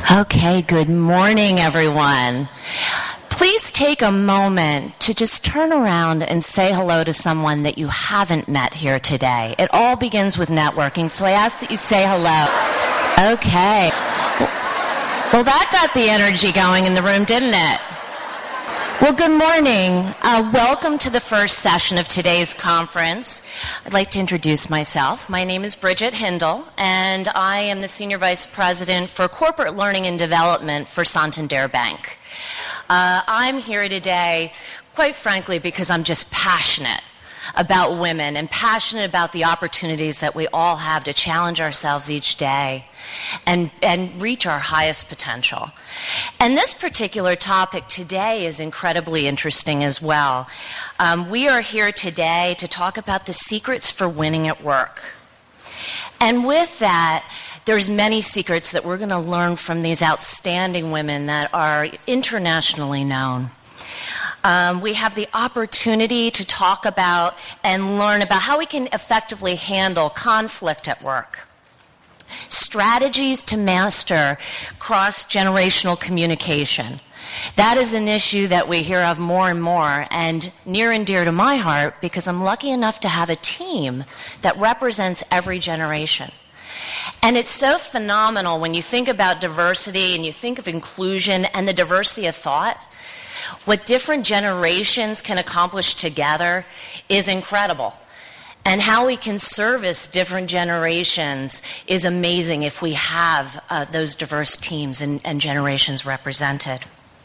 Okay, good morning, everyone. Please take a moment to just turn around and say hello to someone that you haven't met here today. It all begins with networking, so I ask that you say hello. Okay. Well, that got the energy going in the room, didn't it? Well, good morning. Welcome to the first session of today's conference. I'd like to introduce myself. My name is Bridget Hindle, and I am the Senior Vice President for Corporate Learning and Development for Santander Bank. I'm here today, quite frankly, because I'm just passionate about women and passionate about the opportunities that we all have to challenge ourselves each day and reach our highest potential. And this particular topic today is incredibly interesting as well. We are here today to talk about the secrets for winning at work. And with that, there's many secrets that we're going to learn from these outstanding women that are internationally known. We have the opportunity to talk about and learn about how we can effectively handle conflict at work, strategies to master cross-generational communication. That is an issue that we hear of more and more, and near and dear to my heart because I'm lucky enough to have a team that represents every generation. And it's so phenomenal when you think about diversity and you think of inclusion and the diversity of thought. What different generations can accomplish together is incredible. And how we can service different generations is amazing if we have those diverse teams and generations represented.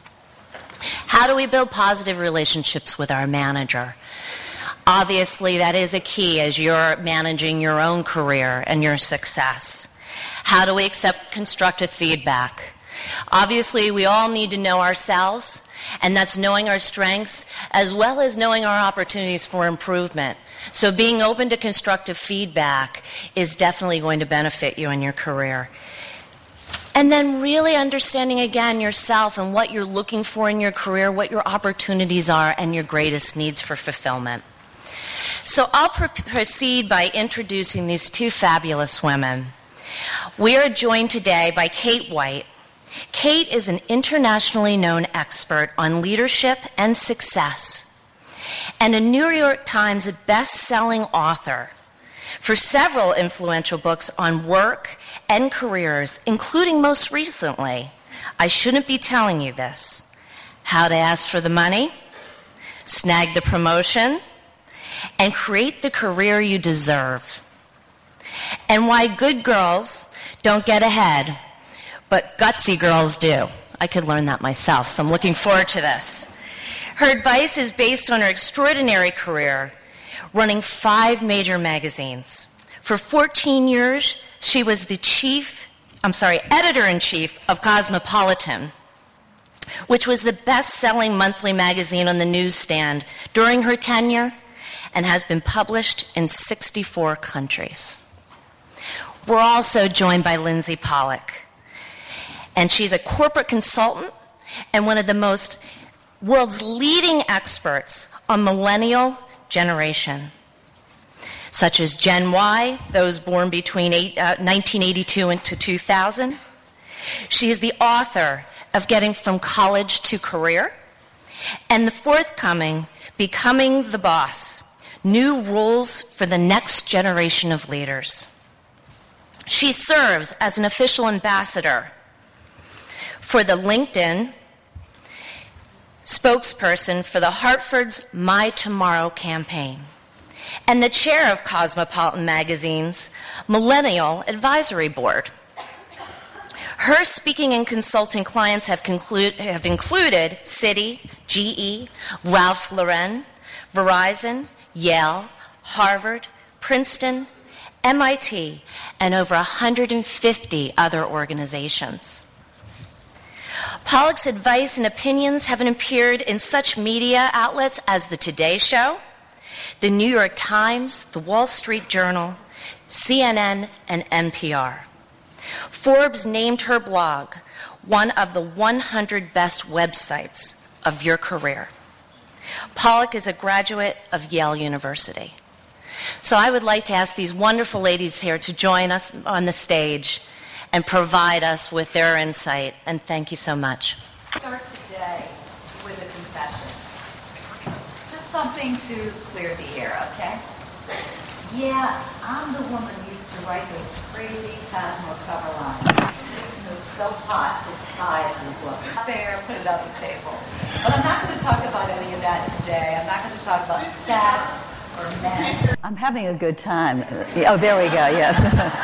How do we build positive relationships with our manager? Obviously, that is a key as you're managing your own career and your success. How do we accept constructive feedback? Obviously, we all need to know ourselves, and that's knowing our strengths as well as knowing our opportunities for improvement. So being open to constructive feedback is definitely going to benefit you in your career. And then really understanding again yourself and what you're looking for in your career, what your opportunities are, and your greatest needs for fulfillment. So I'll proceed by introducing these two fabulous women. We are joined today by Kate White. Kate is an internationally known expert on leadership and success and a New York Times best-selling author for several influential books on work and careers, including most recently, I Shouldn't Be Telling You This, How to Ask for the Money, Snag the Promotion, and Create the Career You Deserve, and Why Good Girls Don't Get Ahead, but gutsy girls do. I could learn that myself, so I'm looking forward to this. Her advice is based on her extraordinary career, running 5 major magazines. For 14 years, she was the editor-in-chief of Cosmopolitan, which was the best-selling monthly magazine on the newsstand during her tenure and has been published in 64 countries. We're also joined by Lindsay Pollock. And she's a corporate consultant and one of the world's leading experts on millennial generation, such as Gen Y, those born between 1982 and 2000. She is the author of Getting from College to Career and the forthcoming Becoming the Boss, New Rules for the Next Generation of Leaders. She serves as an official ambassador for the LinkedIn spokesperson for the Hartford's My Tomorrow campaign, and the chair of Cosmopolitan Magazine's Millennial Advisory Board. Her speaking and consulting clients have included Citi, GE, Ralph Lauren, Verizon, Yale, Harvard, Princeton, MIT, and over 150 other organizations. Pollock's advice and opinions have appeared in such media outlets as The Today Show, The New York Times, The Wall Street Journal, CNN, and NPR. Forbes named her blog one of the 100 best websites of your career. Pollock is a graduate of Yale University. So I would like to ask these wonderful ladies here to join us on the stage and provide us with their insight. And thank you so much. Start today with a confession. Just something to clear the air, okay? Yeah, I'm the woman who used to write those crazy Cosmo cover lines. This moves so hot, this high as we look. There, put it on the table. But I'm not going to talk about any of that today. I'm not going to talk about sex or men. I'm having a good time. Oh, there we go, yeah.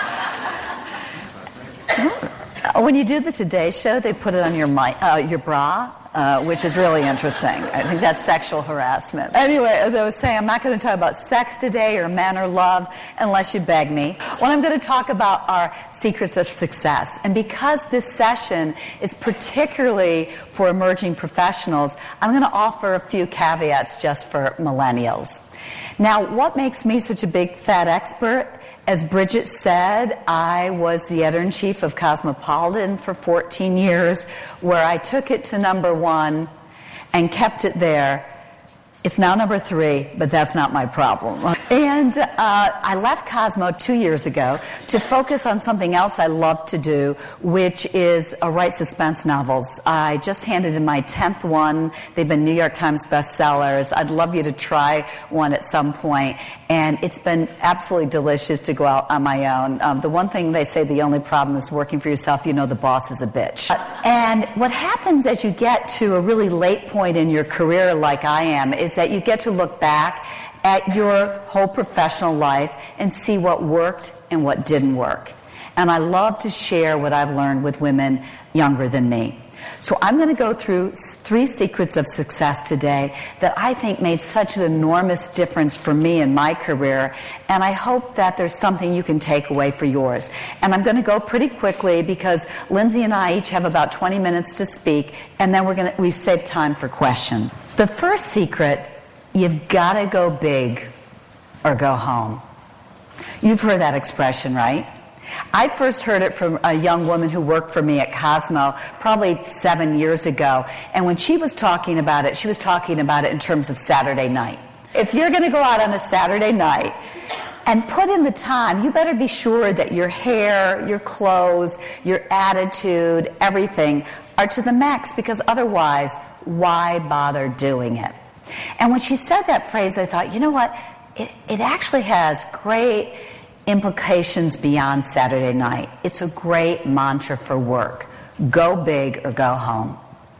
When you do the Today Show, they put it on your bra, which is really interesting. I think that's sexual harassment. Anyway, as I was saying, I'm not going to talk about sex today or men or love unless you beg me. What I'm going to talk about are secrets of success. And because this session is particularly for emerging professionals, I'm going to offer a few caveats just for millennials. Now, what makes me such a big fat expert? As Bridget said, I was the editor-in-chief of Cosmopolitan for 14 years, where I took it to number 1 and kept it there. It's now number 3, but that's not my problem. And I left Cosmo 2 years ago to focus on something else I love to do, which is write suspense novels. I just handed in my 10th one. They've been New York Times bestsellers. I'd love you to try one at some point. And it's been absolutely delicious to go out on my own. The one thing they say, the only problem is working for yourself. You know the boss is a bitch. And what happens as you get to a really late point in your career like I am is that you get to look back at your whole professional life and see what worked and what didn't work. And I love to share what I've learned with women younger than me. So I'm going to go through 3 secrets of success today that I think made such an enormous difference for me in my career, and I hope that there's something you can take away for yours. And I'm going to go pretty quickly because Lindsay and I each have about 20 minutes to speak, and then we save time for questions. The first secret: you've got to go big or go home. You've heard that expression, right? I first heard it from a young woman who worked for me at Cosmo probably 7 years ago. And when she was talking about it, she was talking about it in terms of Saturday night. If you're going to go out on a Saturday night and put in the time, you better be sure that your hair, your clothes, your attitude, everything are to the max, because otherwise, why bother doing it? And when she said that phrase, I thought, you know what? It actually has great implications beyond Saturday night. It's a great mantra for work. Go big or go home.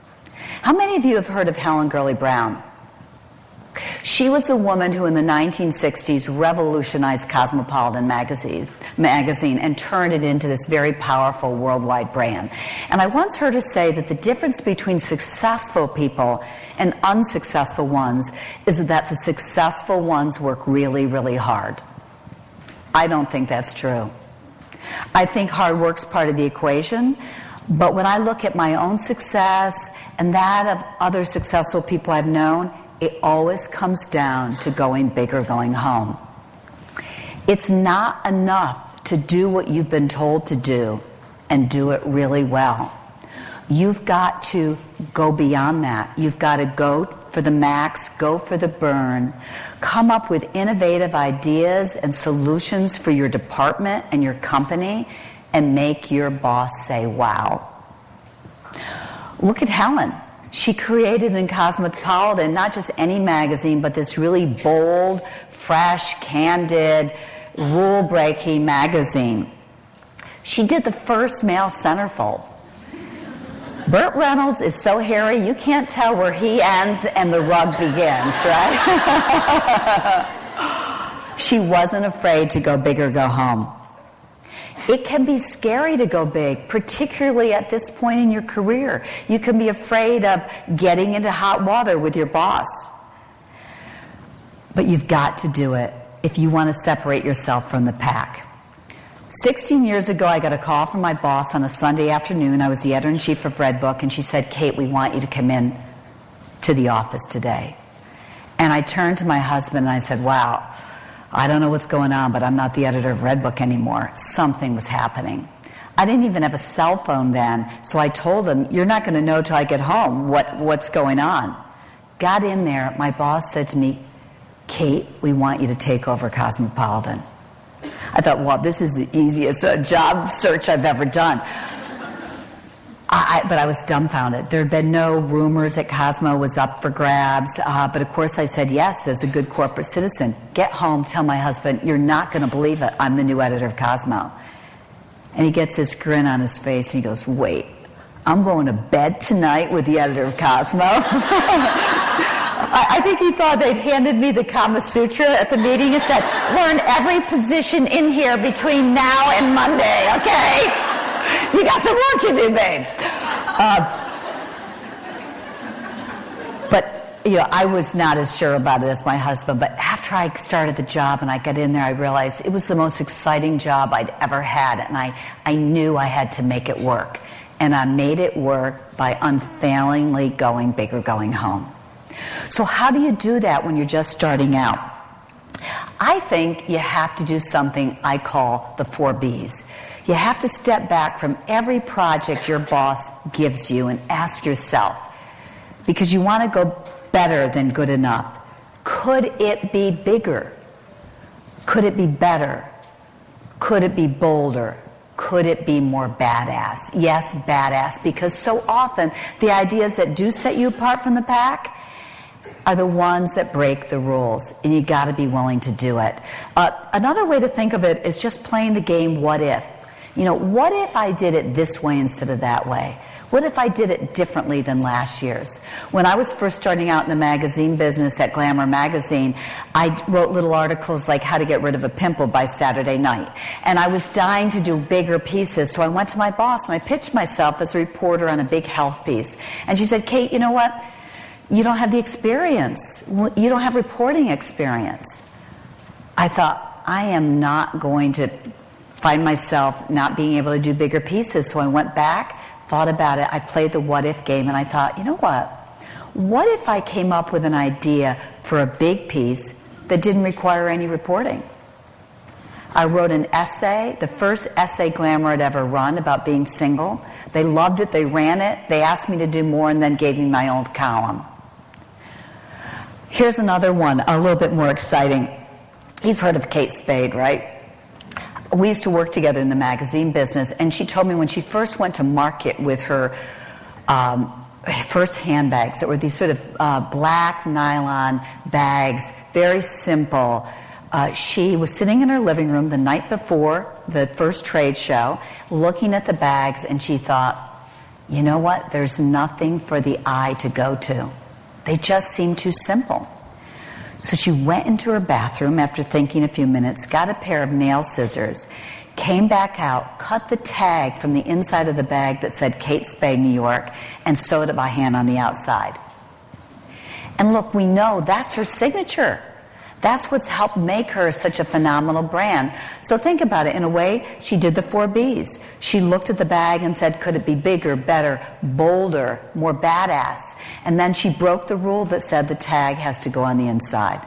How many of you have heard of Helen Gurley Brown? She was a woman who in the 1960s revolutionized Cosmopolitan magazine and turned it into this very powerful worldwide brand. And I once heard her say that the difference between successful people and unsuccessful ones is that the successful ones work really, really hard. I don't think that's true. I think hard work's part of the equation, but when I look at my own success and that of other successful people I've known, it always comes down to going big or going home. It's not enough to do what you've been told to do and do it really well. You've got to go beyond that. You've got to go for the max, go for the burn, come up with innovative ideas and solutions for your department and your company, and make your boss say, wow. Look at Helen. She created in Cosmopolitan not just any magazine, but this really bold, fresh, candid, rule-breaking magazine. She did the first male centerfold. Burt Reynolds is so hairy, you can't tell where he ends and the rug begins, right? She wasn't afraid to go big or go home. It can be scary to go big, particularly at this point in your career. You can be afraid of getting into hot water with your boss. But you've got to do it if you want to separate yourself from the pack. 16 years ago, I got a call from my boss on a Sunday afternoon. I was the editor-in-chief of Redbook, and she said, Kate, we want you to come in to the office today. And I turned to my husband and I said, wow, I don't know what's going on, but I'm not the editor of Redbook anymore. Something was happening. I didn't even have a cell phone then, so I told him, you're not going to know till I get home what's going on. Got in there, my boss said to me, Kate, we want you to take over Cosmopolitan. I thought, well, this is the easiest job search I've ever done. But I was dumbfounded. There had been no rumors that Cosmo was up for grabs. But of course I said yes as a good corporate citizen. Get home, tell my husband, you're not going to believe it. I'm the new editor of Cosmo. And he gets this grin on his face and he goes, wait, I'm going to bed tonight with the editor of Cosmo? I think he thought they'd handed me the Kama Sutra at the meeting and said, learn every position in here between now and Monday, okay? You got some work to do, babe. But, I was not as sure about it as my husband. But after I started the job and I got in there, I realized it was the most exciting job I'd ever had. And I knew I had to make it work. And I made it work by unfailingly going big or going home. So how do you do that when you're just starting out? I think you have to do something I call the 4 Bs. You have to step back from every project your boss gives you and ask yourself, because you want to go better than good enough, could it be bigger? Could it be better? Could it be bolder? Could it be more badass? Yes, badass, because so often the ideas that do set you apart from the pack are the ones that break the rules, and you got to be willing to do it. Another way to think of it is just playing the game what if. What if I did it this way instead of that way? What if I did it differently than last year's? When I was first starting out in the magazine business at Glamour Magazine, I wrote little articles like How to Get Rid of a Pimple by Saturday Night. And I was dying to do bigger pieces, so I went to my boss and I pitched myself as a reporter on a big health piece. And she said, Kate, you know what? You don't have the experience. You don't have reporting experience. I thought, I am not going to find myself not being able to do bigger pieces. So I went back, thought about it. I played the what if game, and I thought, you know what? What if I came up with an idea for a big piece that didn't require any reporting? I wrote an essay, the first essay Glamour had ever run about being single. They loved it. They ran it. They asked me to do more and then gave me my own column. Here's another one, a little bit more exciting. You've heard of Kate Spade, right? We used to work together in the magazine business, and she told me when she first went to market with her first handbags that were these sort of black nylon bags, very simple. She was sitting in her living room the night before the first trade show, looking at the bags, and she thought, you know what? There's nothing for the eye to go to. They just seem too simple. So she went into her bathroom after thinking a few minutes, got a pair of nail scissors, came back out, cut the tag from the inside of the bag that said Kate Spade, New York, and sewed it by hand on the outside. And look, we know that's her signature. That's what's helped make her such a phenomenal brand. So think about it. In a way, she did the 4 Bs. She looked at the bag and said, could it be bigger, better, bolder, more badass? And then she broke the rule that said the tag has to go on the inside.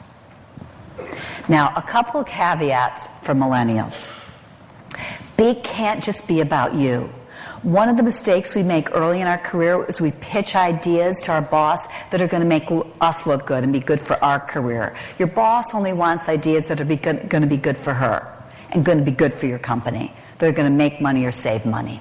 Now, a couple of caveats for millennials. Big can't just be about you. One of the mistakes we make early in our career is we pitch ideas to our boss that are going to make us look good and be good for our career. Your boss only wants ideas that are going to be good for her and going to be good for your company. They're going to make money or save money.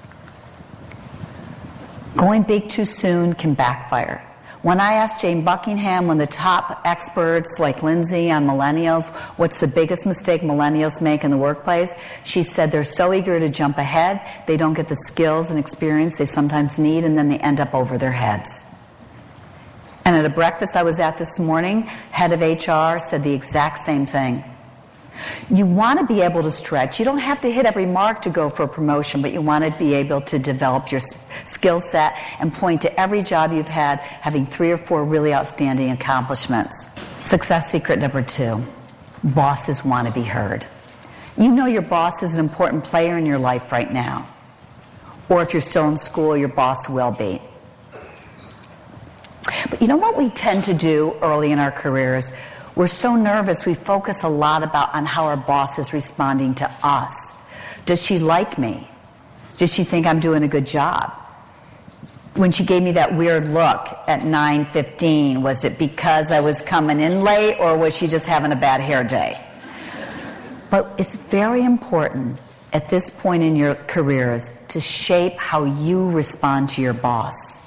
Going big too soon can backfire. When I asked Jane Buckingham, one of the top experts like Lindsay on millennials, what's the biggest mistake millennials make in the workplace, she said they're so eager to jump ahead, they don't get the skills and experience they sometimes need, and then they end up over their heads. And at a breakfast I was at this morning, head of HR said the exact same thing. You want to be able to stretch. You don't have to hit every mark to go for a promotion, but you want to be able to develop your skill set and point to every job you've had having 3 or 4 really outstanding accomplishments. Success secret number 2, bosses want to be heard. You know your boss is an important player in your life right now. Or if you're still in school, your boss will be. But you know what we tend to do early in our careers? We're so nervous, we focus a lot on how our boss is responding to us. Does she like me? Does she think I'm doing a good job? When she gave me that weird look at 9:15, was it because I was coming in late, or was she just having a bad hair day? But it's very important at this point in your careers to shape how you respond to your boss.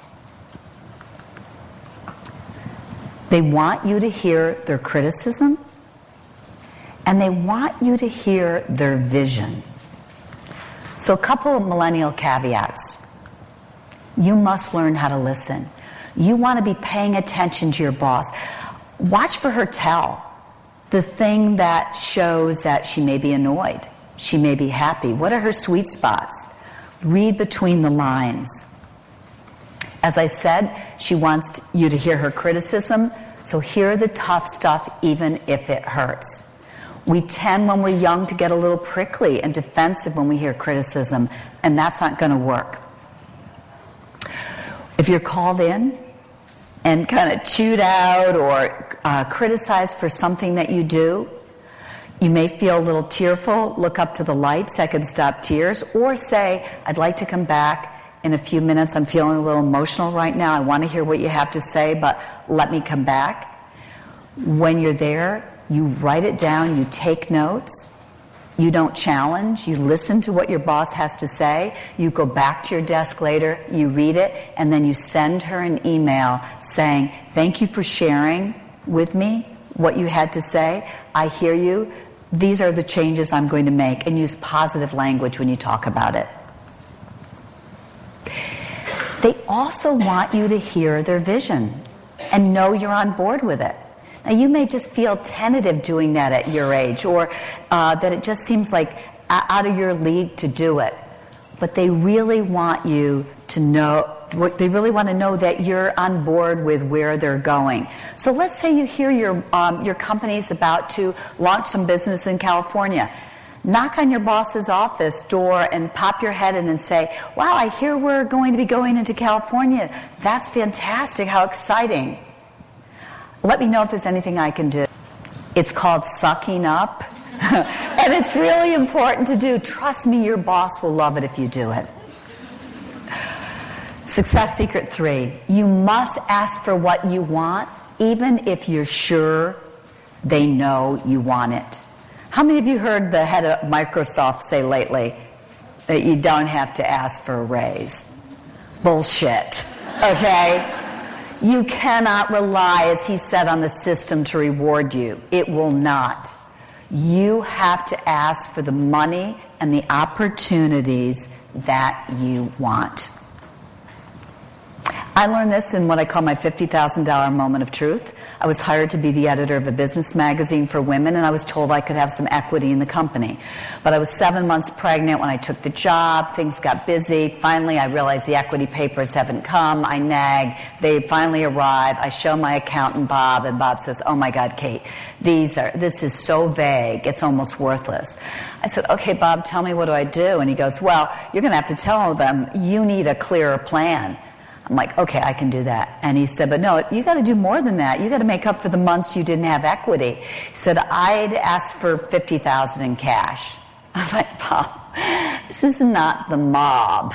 They want you to hear their criticism, and they want you to hear their vision. So a couple of millennial caveats. You must learn how to listen. You want to be paying attention to your boss. Watch for her tell the thing that shows that she may be annoyed. She may be happy. What are her sweet spots? Read between the lines. As I said, she wants you to hear her criticism, so hear the tough stuff even if it hurts. We tend, when we're young, to get a little prickly and defensive when we hear criticism, and that's not going to work. If you're called in and kind of chewed out or criticized for something that you do, you may feel a little tearful. Look up to the light, second stop tears, or say, I'd like to come back in a few minutes. I'm feeling a little emotional right now. I want to hear what you have to say, but let me come back. When you're there, you write it down, you take notes. You don't challenge. You listen to what your boss has to say. You go back to your desk later, you read it, and then you send her an email saying, thank you for sharing with me what you had to say. I hear you. These are the changes I'm going to make. And use positive language when you talk about it. They also want you to hear their vision and know you're on board with it. Now, you may just feel tentative doing that at your age, or that it just seems like out of your league to do it. But they really want you to know, they really want to know that you're on board with where they're going. So let's say you hear your company's about to launch some business in California. Knock on your boss's office door and pop your head in and say, wow, I hear we're going to be going into California. That's fantastic. How exciting. Let me know if there's anything I can do. It's called sucking up. And it's really important to do. Trust me, your boss will love it if you do it. Success secret 3. You must ask for what you want, even if you're sure they know you want it. How many of you heard the head of Microsoft say lately that you don't have to ask for a raise? Bullshit. Okay? You cannot rely, as he said, on the system to reward you. It will not. You have to ask for the money and the opportunities that you want. I learned this in what I call my $50,000 moment of truth. I was hired to be the editor of a business magazine for women, and I was told I could have some equity in the company. But I was 7 months pregnant when I took the job. Things got busy. Finally, I realized the equity papers haven't come. I nag. They finally arrive. I show my accountant, Bob, and Bob says, oh my God, Kate, this is so vague. It's almost worthless. I said, okay, Bob, tell me, what do I do? And he goes, well, you're going to have to tell them you need a clearer plan. I'm like, okay, I can do that. And he said, but no, you got to do more than that. You got to make up for the months you didn't have equity. He said, I'd ask for $50,000 in cash. I was like, Bob, this is not the mob.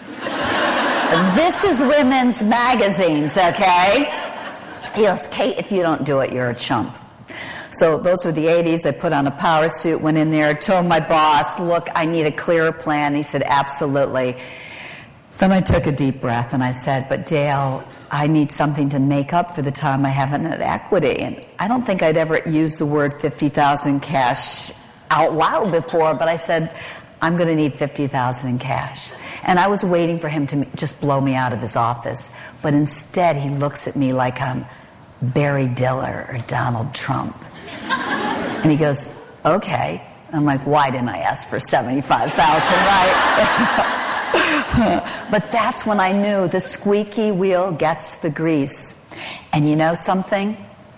This is women's magazines, okay? He goes, Kate, if you don't do it, you're a chump. So those were the 80s. I put on a power suit, went in there, told my boss, look, I need a clearer plan. He said, absolutely. Then I took a deep breath and I said, but Dale, I need something to make up for the time I haven't had equity. And I don't think I'd ever used the word $50,000 cash out loud before, but I said, I'm going to need $50,000 in cash. And I was waiting for him to just blow me out of his office. But instead, he looks at me like I'm Barry Diller or Donald Trump. And he goes, okay. I'm like, why didn't I ask for $75,000, right? But that's when I knew the squeaky wheel gets the grease. And you know something?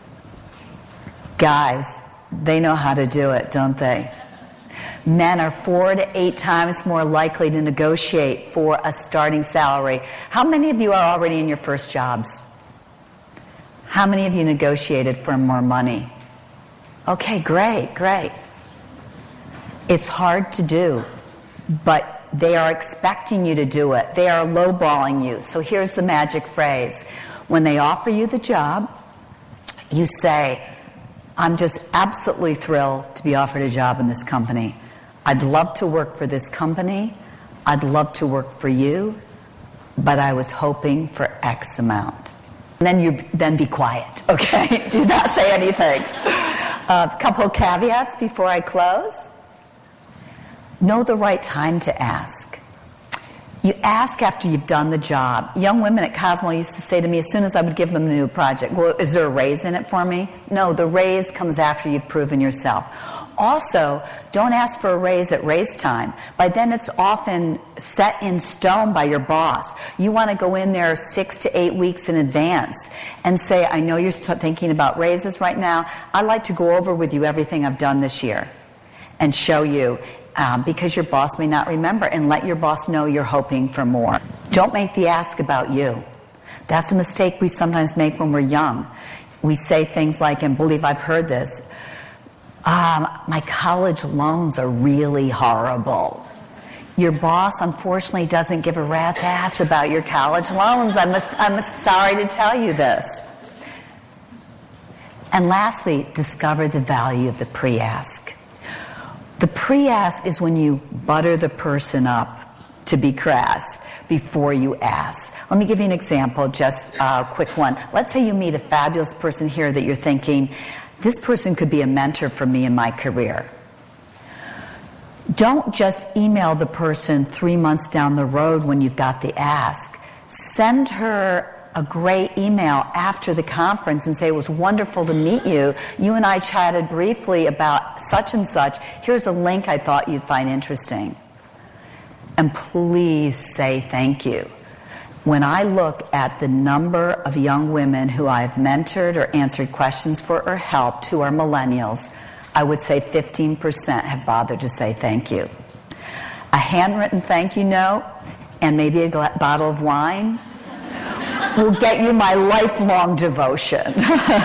Guys, they know how to do it, don't they? Men are 4 to 8 times more likely to negotiate for a starting salary. How many of you are already in your first jobs? How many of you negotiated for more money? Okay, great. It's hard to do, but they are expecting you to do it. They are lowballing you. So here's the magic phrase. When they offer you the job, you say, I'm just absolutely thrilled to be offered a job in this company. I'd love to work for this company. I'd love to work for you, but I was hoping for X amount. And then be quiet, okay? Do not say anything. A couple of caveats before I close. Know the right time to ask. You ask after you've done the job. Young women at Cosmo used to say to me as soon as I would give them a new project, well, is there a raise in it for me? No, the raise comes after you've proven yourself. Also, don't ask for a raise at raise time. By then it's often set in stone by your boss. You want to go in there 6 to 8 weeks in advance and say, I know you're thinking about raises right now. I'd like to go over with you everything I've done this year and show you. Because your boss may not remember, and let your boss know you're hoping for more. Don't make the ask about you. That's a mistake we sometimes make when we're young. We say things like, and believe I've heard this, my college loans are really horrible. Your boss, unfortunately, doesn't give a rat's ass about your college loans. I'm sorry to tell you this. And lastly, discover the value of the pre-ask. The pre-ask is when you butter the person up, to be crass, before you ask. Let me give you an example, just a quick one. Let's say you meet a fabulous person here that you're thinking, this person could be a mentor for me in my career. Don't just email the person 3 months down the road when you've got the ask. Send her a great email after the conference and say, it was wonderful to meet you. You and I chatted briefly about such and such. Here's a link I thought you'd find interesting. And please say thank you. When I look at the number of young women who I've mentored or answered questions for or helped who are millennials, I would say 15% have bothered to say thank you. A handwritten thank you note and maybe a bottle of wine will get you my lifelong devotion.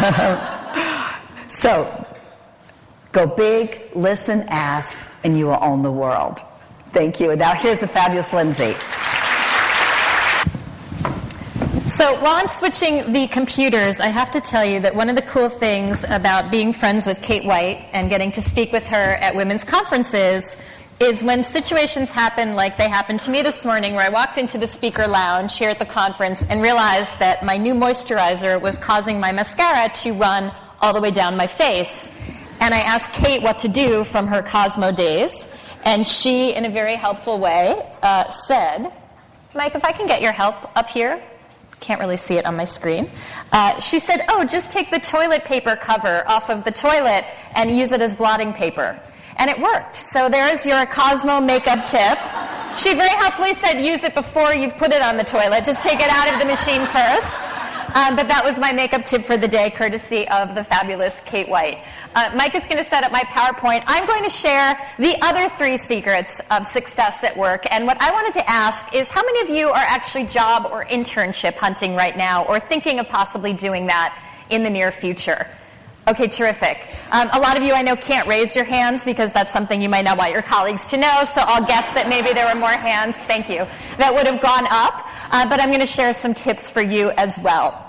So, go big, listen, ask, and you will own the world. Thank you. And now here's the fabulous Lindsay. So while I'm switching the computers, I have to tell you that one of the cool things about being friends with Kate White and getting to speak with her at women's conferences is when situations happen like they happened to me this morning, where I walked into the speaker lounge here at the conference and realized that my new moisturizer was causing my mascara to run all the way down my face. And I asked Kate what to do from her Cosmo days, and she, in a very helpful way, said, Mike, if I can get your help up here. Can't really see it on my screen. She said, just take the toilet paper cover off of the toilet and use it as blotting paper. And it worked. So there's your Cosmo makeup tip. She very helpfully said, use it before you've put it on the toilet. Just take it out of the machine first. But that was my makeup tip for the day, courtesy of the fabulous Kate White. Mike is going to set up my PowerPoint. I'm going to share the other 3 secrets of success at work. And what I wanted to ask is, how many of you are actually job or internship hunting right now, or thinking of possibly doing that in the near future? Okay, terrific. A lot of you I know can't raise your hands because that's something you might not want your colleagues to know, so I'll guess that maybe there were more hands, thank you, that would have gone up. But I'm going to share some tips for you as well.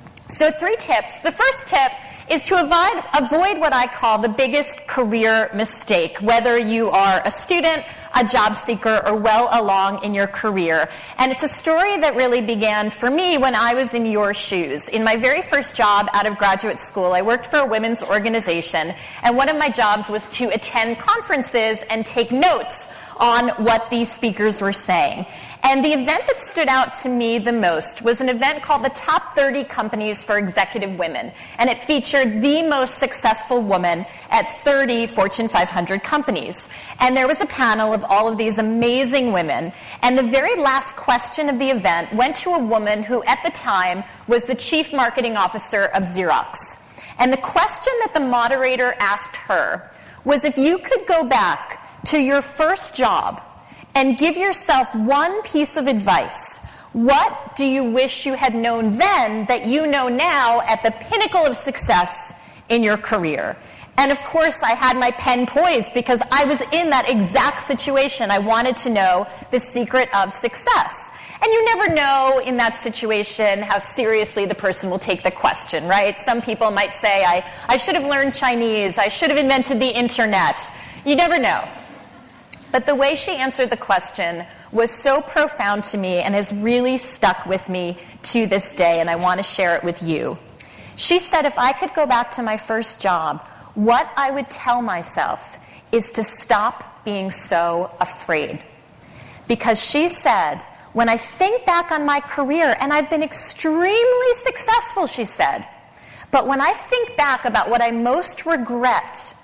So 3 tips. The first tip is to avoid what I call the biggest career mistake, whether you are a student, a job seeker, or well along in your career. And it's a story that really began for me when I was in your shoes. In my very first job out of graduate school, I worked for a women's organization, and one of my jobs was to attend conferences and take notes on what these speakers were saying. And the event that stood out to me the most was an event called the Top 30 Companies for Executive Women. And it featured the most successful woman at 30 Fortune 500 companies. And there was a panel of all of these amazing women. And the very last question of the event went to a woman who at the time was the Chief Marketing Officer of Xerox. And the question that the moderator asked her was, if you could go back to your first job and give yourself one piece of advice, what do you wish you had known then that you know now at the pinnacle of success in your career? And of course, I had my pen poised because I was in that exact situation. I wanted to know the secret of success. And you never know in that situation how seriously the person will take the question, right? Some people might say, I should have learned Chinese, I should have invented the internet. You never know. But the way she answered the question was so profound to me and has really stuck with me to this day, and I want to share it with you. She said, if I could go back to my first job, what I would tell myself is to stop being so afraid. Because she said, when I think back on my career, and I've been extremely successful, she said, but when I think back about what I most regret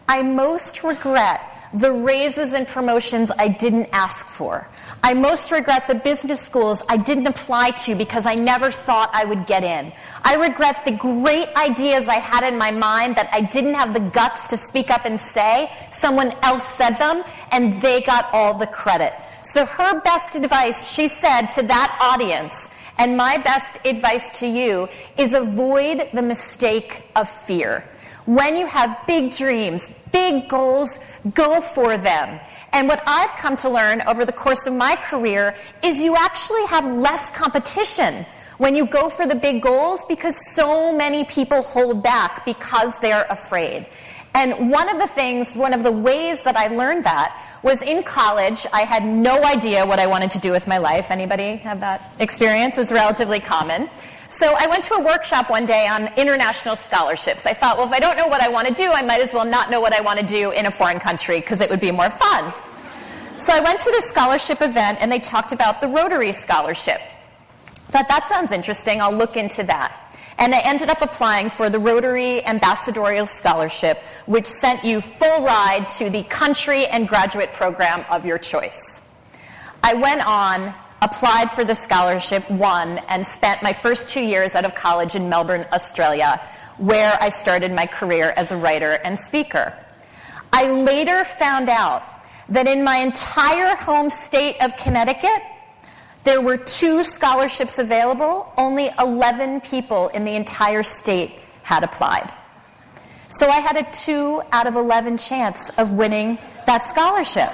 the raises and promotions I didn't ask for. I most regret the business schools I didn't apply to because I never thought I would get in. I regret the great ideas I had in my mind that I didn't have the guts to speak up and say. Someone else said them, and they got all the credit. So her best advice, she said to that audience, and my best advice to you, is avoid the mistake of fear. When you have big dreams, big goals, go for them. And what I've come to learn over the course of my career is you actually have less competition when you go for the big goals because so many people hold back because they're afraid. And one of the ways that I learned that was in college. I had no idea what I wanted to do with my life. Anybody have that experience? It's relatively common. So I went to a workshop one day on international scholarships. I thought, well, if I don't know what I want to do, I might as well not know what I want to do in a foreign country because it would be more fun. So I went to this scholarship event, and they talked about the Rotary Scholarship. I thought, that sounds interesting. I'll look into that. And I ended up applying for the Rotary Ambassadorial Scholarship, which sent you full ride to the country and graduate program of your choice. I went on, applied for the scholarship, won, and spent my first 2 years out of college in Melbourne, Australia, where I started my career as a writer and speaker. I later found out that in my entire home state of Connecticut, there were 2 scholarships available. Only 11 people in the entire state had applied. So I had a 2 out of 11 chance of winning that scholarship.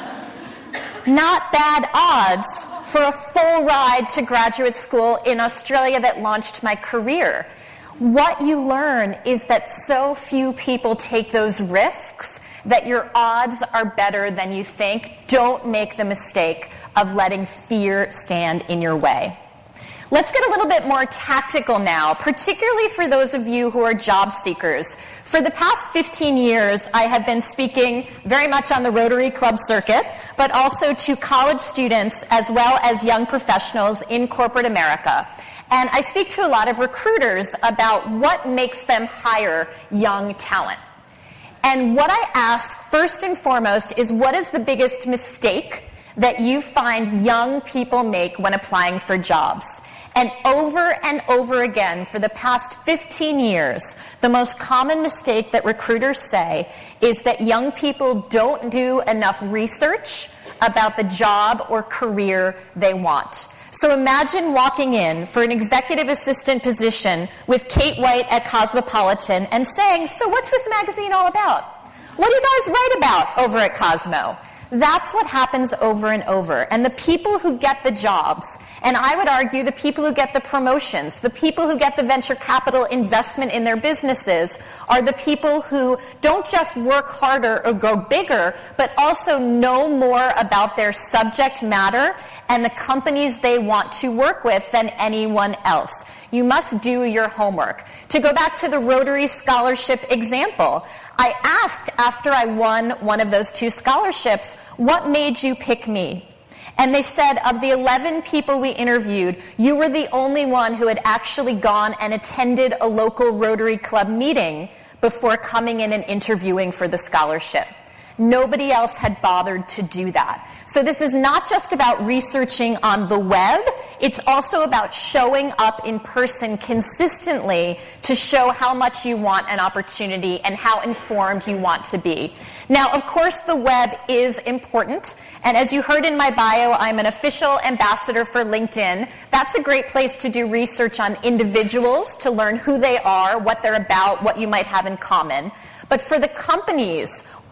Not bad odds for a full ride to graduate school in Australia that launched my career. What you learn is that so few people take those risks that your odds are better than you think. Don't make the mistake of letting fear stand in your way. Let's get a little bit more tactical now, particularly for those of you who are job seekers. For the past 15 years, I have been speaking very much on the Rotary Club circuit, but also to college students as well as young professionals in corporate America. And I speak to a lot of recruiters about what makes them hire young talent. And what I ask first and foremost is, what is the biggest mistake that you find young people make when applying for jobs? And over again, for the past 15 years, the most common mistake that recruiters say is that young people don't do enough research about the job or career they want. So imagine walking in for an executive assistant position with Kate White at Cosmopolitan and saying, so what's this magazine all about? What do you guys write about over at Cosmo? That's what happens over and over. And the people who get the jobs, and I would argue the people who get the promotions, the people who get the venture capital investment in their businesses, are the people who don't just work harder or go bigger, but also know more about their subject matter and the companies they want to work with than anyone else. You must do your homework. To go back to the Rotary Scholarship example, I asked after I won one of those 2 scholarships, what made you pick me? And they said, of the 11 people we interviewed, you were the only one who had actually gone and attended a local Rotary Club meeting before coming in and interviewing for the scholarship. Nobody else had bothered to do that. So this is not just about researching on the web, it's also about showing up in person consistently to show how much you want an opportunity and how informed you want to be. Now, of course, the web is important, and as you heard in my bio, I'm an official ambassador for LinkedIn. That's a great place to do research on individuals, to learn who they are, what they're about, what you might have in common. But for the companies,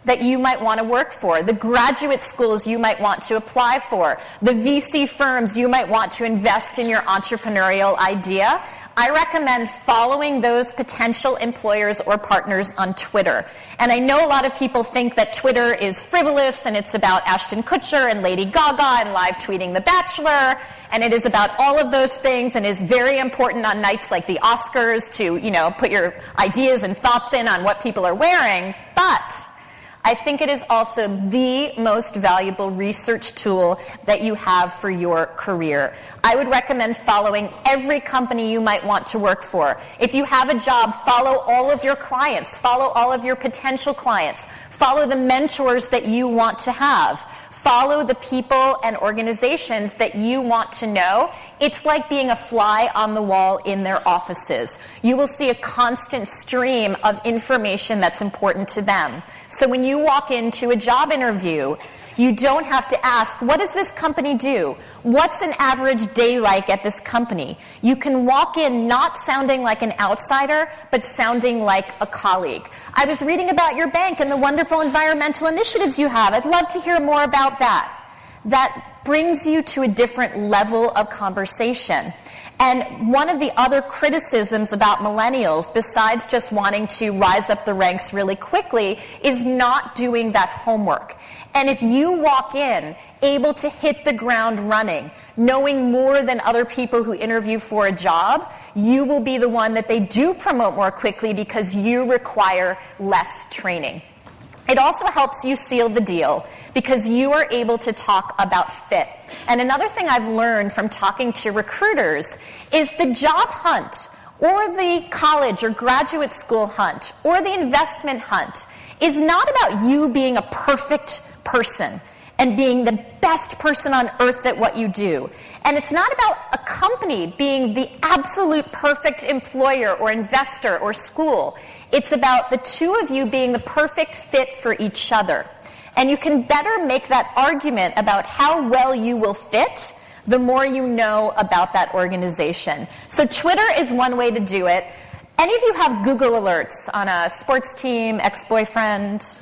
that you might want to work for, the graduate schools you might want to apply for, the VC firms you might want to invest in your entrepreneurial idea, I recommend following those potential employers or partners on Twitter. And I know a lot of people think that Twitter is frivolous and it's about Ashton Kutcher and Lady Gaga and live tweeting The Bachelor, and it is about all of those things and is very important on nights like the Oscars to, put your ideas and thoughts in on what people are wearing. But I think it is also the most valuable research tool that you have for your career. I would recommend following every company you might want to work for. If you have a job, follow all of your clients, follow all of your potential clients, follow the mentors that you want to have. Follow the people and organizations that you want to know. It's like being a fly on the wall in their offices. You will see a constant stream of information that's important to them. So when you walk into a job interview, you don't have to ask, what does this company do? What's an average day like at this company? You can walk in not sounding like an outsider, but sounding like a colleague. I was reading about your bank and the wonderful environmental initiatives you have. I'd love to hear more about that. That brings you to a different level of conversation. And one of the other criticisms about millennials, besides just wanting to rise up the ranks really quickly, is not doing that homework. And if you walk in able to hit the ground running, knowing more than other people who interview for a job, you will be the one that they do promote more quickly because you require less training. It also helps you seal the deal because you are able to talk about fit. And another thing I've learned from talking to recruiters is the job hunt or the college or graduate school hunt or the investment hunt is not about you being a perfect person and being the best person on earth at what you do. And it's not about a company being the absolute perfect employer or investor or school. It's about the two of you being the perfect fit for each other. And you can better make that argument about how well you will fit the more you know about that organization. So Twitter is one way to do it. Any of you have Google Alerts on a sports team, ex-boyfriend?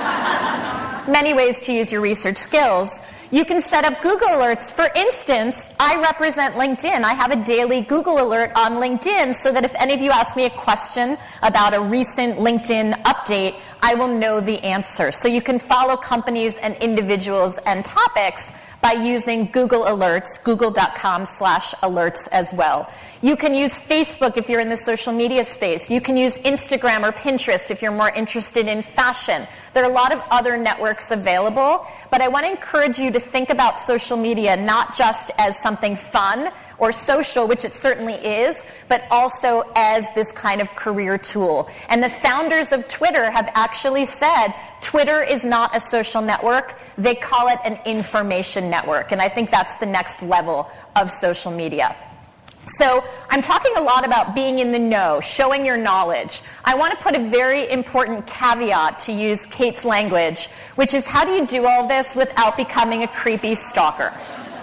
Many ways to use your research skills. You can set up Google Alerts. For instance, I represent LinkedIn. I have a daily Google Alert on LinkedIn so that if any of you ask me a question about a recent LinkedIn update, I will know the answer. So you can follow companies and individuals and topics by using Google Alerts, google.com/alerts as well. You can use Facebook if you're in the social media space. You can use Instagram or Pinterest if you're more interested in fashion. There are a lot of other networks available, but I want to encourage you to think about social media not just as something fun or social, which it certainly is, but also as this kind of career tool. And the founders of Twitter have actually said Twitter is not a social network. They call it an information network. And I think that's the next level of social media. So I'm talking a lot about being in the know, showing your knowledge. I want to put a very important caveat, to use Kate's language, which is how do you do all this without becoming a creepy stalker?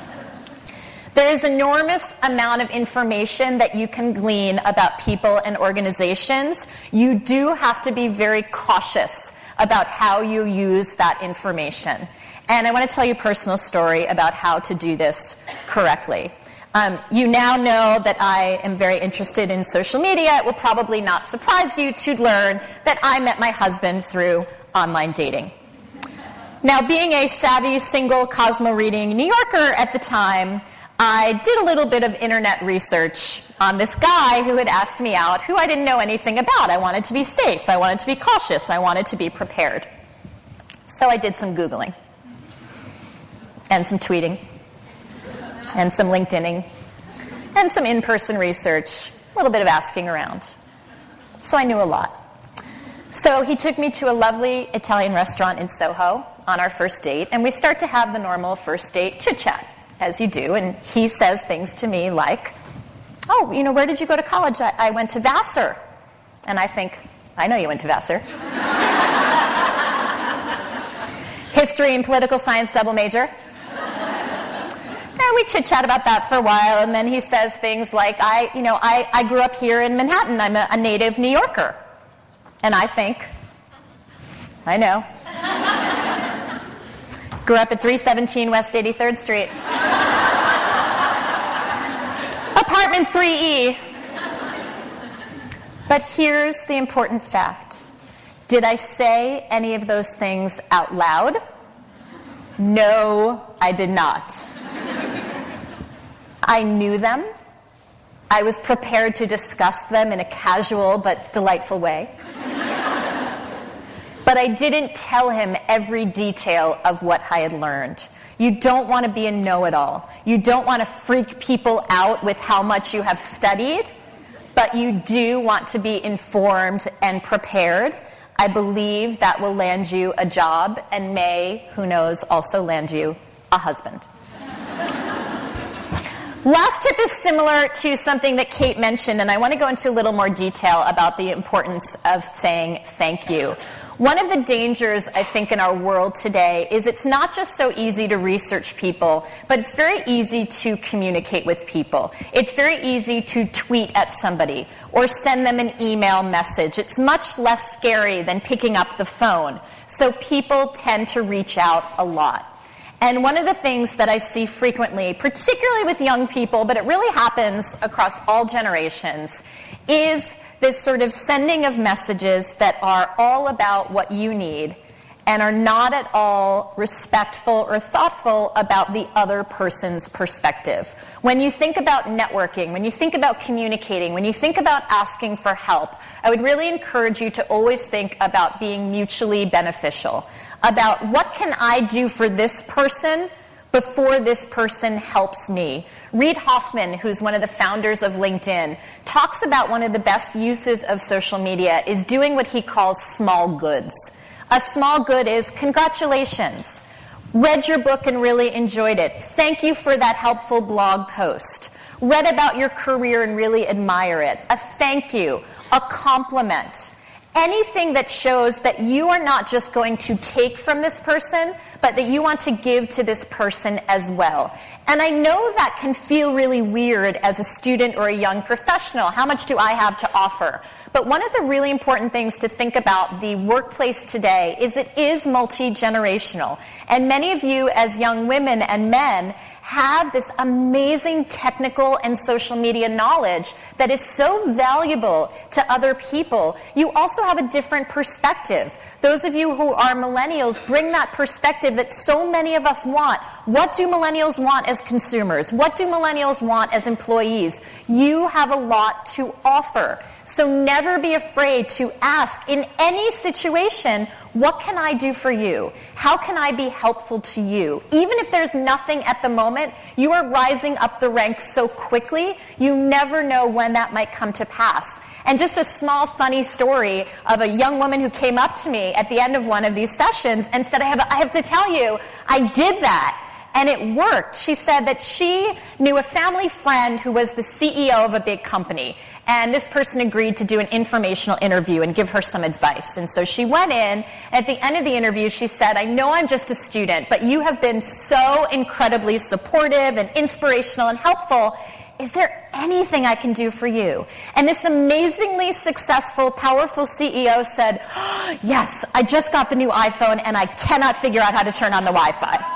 There is an enormous amount of information that you can glean about people and organizations. You do have to be very cautious about how you use that information. And I want to tell you a personal story about how to do this correctly. You now know that I am very interested in social media. It will probably not surprise you to learn that I met my husband through online dating. Now, being a savvy, single, Cosmo-reading New Yorker at the time, I did a little bit of internet research on this guy who had asked me out, who I didn't know anything about. I wanted to be safe. I wanted to be cautious. I wanted to be prepared. So I did some Googling and some tweeting and some LinkedIning and some in-person research, a little bit of asking around. So I knew a lot. So he took me to a lovely Italian restaurant in Soho on our first date, and we start to have the normal first date chit-chat, as you do, and he says things to me like, oh, where did you go to college? I went to Vassar. And I think, I know you went to Vassar. History and political science double major. And we chit-chat about that for a while, and then he says things like, I grew up here in Manhattan. I'm a native New Yorker. And I think, I know. Grew up at 317 West 83rd Street. Apartment 3E. But here's the important fact. Did I say any of those things out loud? No, I did not. I knew them. I was prepared to discuss them in a casual but delightful way. But I didn't tell him every detail of what I had learned. You don't want to be a know-it-all. You don't want to freak people out with how much you have studied, but you do want to be informed and prepared. I believe that will land you a job and may, who knows, also land you a husband. Last tip is similar to something that Kate mentioned, and I want to go into a little more detail about the importance of saying thank you. One of the dangers, I think, in our world today is it's not just so easy to research people, but it's very easy to communicate with people. It's very easy to tweet at somebody or send them an email message. It's much less scary than picking up the phone. So people tend to reach out a lot. And one of the things that I see frequently, particularly with young people, but it really happens across all generations, is this sort of sending of messages that are all about what you need and are not at all respectful or thoughtful about the other person's perspective. When you think about networking, when you think about communicating, when you think about asking for help, I would really encourage you to always think about being mutually beneficial, about what can I do for this person before this person helps me. Reid Hoffman, who's one of the founders of LinkedIn, talks about one of the best uses of social media is doing what he calls small goods. A small good is, congratulations, read your book and really enjoyed it. Thank you for that helpful blog post. Read about your career and really admire it. A thank you, a compliment. Anything that shows that you are not just going to take from this person, but that you want to give to this person as well. And I know that can feel really weird as a student or a young professional. How much do I have to offer? But one of the really important things to think about the workplace today is it is multi-generational. And many of you as young women and men have this amazing technical and social media knowledge that is so valuable to other people. You also have a different perspective. Those of you who are millennials bring that perspective that so many of us want. What do millennials want as consumers? What do millennials want as employees? You have a lot to offer. So never be afraid to ask in any situation, what can I do for you? How can I be helpful to you? Even if there's nothing at the moment, you are rising up the ranks so quickly, you never know when that might come to pass. And just a small funny story of a young woman who came up to me at the end of one of these sessions and said, I have to tell you, I did that. And it worked. She said that she knew a family friend who was the CEO of a big company. And this person agreed to do an informational interview and give her some advice. And so she went in. At the end of the interview, she said, I know I'm just a student, but you have been so incredibly supportive and inspirational and helpful. Is there anything I can do for you? And this amazingly successful, powerful CEO said, yes, I just got the new iPhone and I cannot figure out how to turn on the Wi-Fi.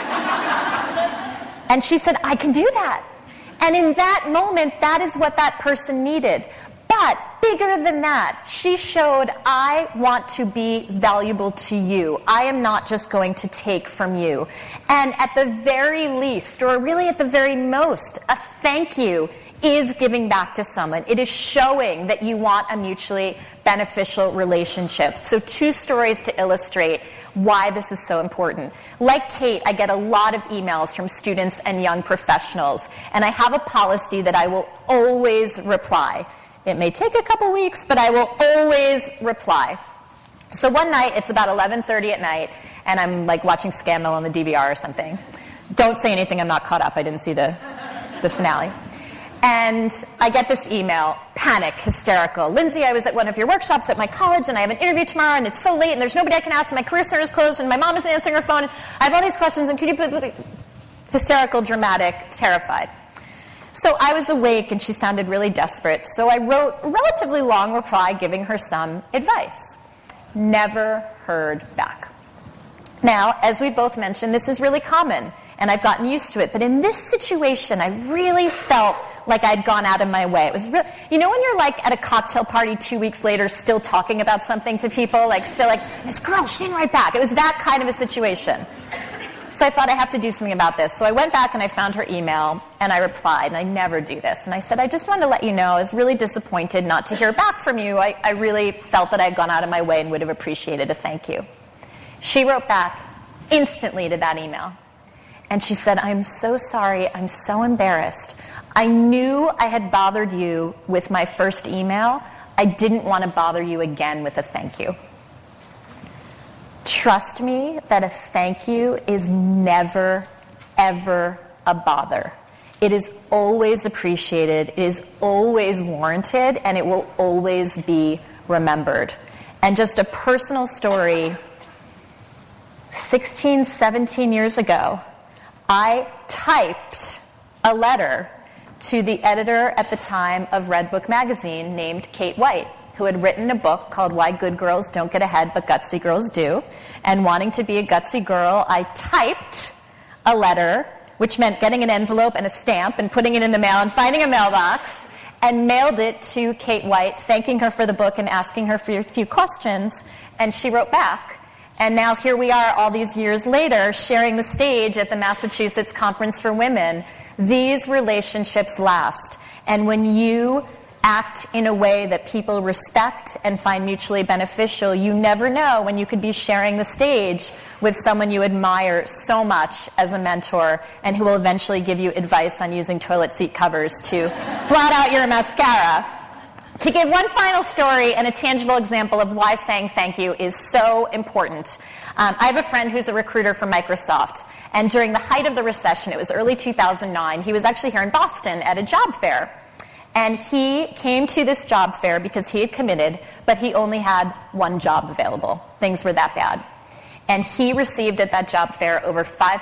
And she said, I can do that. And in that moment, that is what that person needed. But bigger than that, she showed, I want to be valuable to you. I am not just going to take from you. And at the very least, or really at the very most, a thank you is giving back to someone. It is showing that you want a mutually beneficial relationship. So 2 stories to illustrate why this is so important. Like Kate, I get a lot of emails from students and young professionals, and I have a policy that I will always reply. It may take a couple weeks, but I will always reply. So one night, it's about 11:30 at night, and I'm like watching Scandal on the DVR or something. Don't say anything, I'm not caught up. I didn't see the finale. And I get this email, panic, hysterical. Lindsay, I was at one of your workshops at my college, and I have an interview tomorrow, and it's so late, and there's nobody I can ask, and my career center is closed, and my mom isn't answering her phone, and I have all these questions, and could you please... Hysterical, dramatic, terrified. So I was awake, and she sounded really desperate, so I wrote a relatively long reply giving her some advice. Never heard back. Now, as we both mentioned, this is really common, and I've gotten used to it. But in this situation, I really felt like I'd gone out of my way. It was real. You know when you're like at a cocktail party 2 weeks later still talking about something to people? Like still like, this girl, she didn't write back. It was that kind of a situation. So I thought I have to do something about this. So I went back and I found her email, and I replied, and I never do this. And I said, I just wanted to let you know I was really disappointed not to hear back from you. I really felt that I had gone out of my way and would have appreciated a thank you. She wrote back instantly to that email. And she said, I'm so sorry. I'm so embarrassed. I knew I had bothered you with my first email. I didn't want to bother you again with a thank you. Trust me that a thank you is never, ever a bother. It is always appreciated, it is always warranted, and it will always be remembered. And just a personal story, 16, 17 years ago, I typed a letter to the editor at the time of Redbook magazine named Kate White, who had written a book called Why Good Girls Don't Get Ahead But Gutsy Girls Do. And wanting to be a gutsy girl, I typed a letter, which meant getting an envelope and a stamp and putting it in the mail and finding a mailbox, and mailed it to Kate White, thanking her for the book and asking her for a few questions. And she wrote back. And now here we are all these years later sharing the stage at the Massachusetts Conference for Women. These relationships last. And when you act in a way that people respect and find mutually beneficial, you never know when you could be sharing the stage with someone you admire so much as a mentor and who will eventually give you advice on using toilet seat covers to blot out your mascara. To give one final story and a tangible example of why saying thank you is so important. I have a friend who's a recruiter for Microsoft, and during the height of the recession, it was early 2009, he was actually here in Boston at a job fair. And he came to this job fair because he had committed, but he only had one job available. Things were that bad. And he received at that job fair over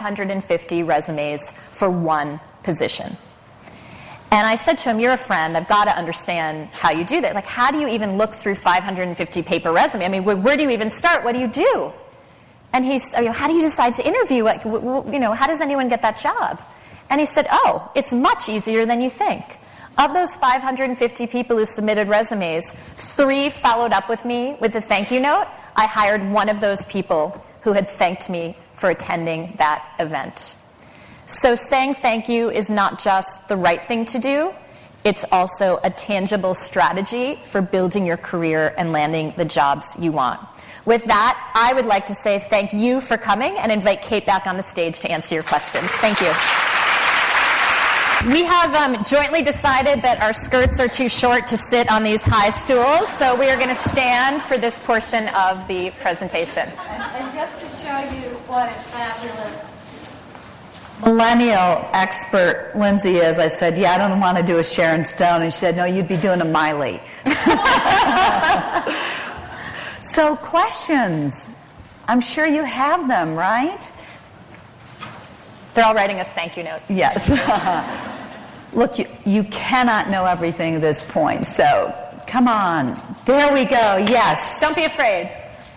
550 resumes for one position. And I said to him, you're a friend, I've got to understand how you do that. Like, how do you even look through 550 paper resumes? I mean, where do you even start? What do you do? And he said, how do you decide to interview? Like, how does anyone get that job? And he said, it's much easier than you think. Of those 550 people who submitted resumes, 3 followed up with me with a thank you note. I hired one of those people who had thanked me for attending that event. So saying thank you is not just the right thing to do, it's also a tangible strategy for building your career and landing the jobs you want. With that, I would like to say thank you for coming and invite Kate back on the stage to answer your questions. Thank you. We have jointly decided that our skirts are too short to sit on these high stools, so we are going to stand for this portion of the presentation. And just to show you what a fabulous millennial expert Lindsay is, I said, I don't want to do a Sharon Stone. And she said, no, you'd be doing a Miley. So questions. I'm sure you have them, right? They're all writing us thank you notes. Yes. Look, you cannot know everything at this point, so come on. There we go, yes. Don't be afraid.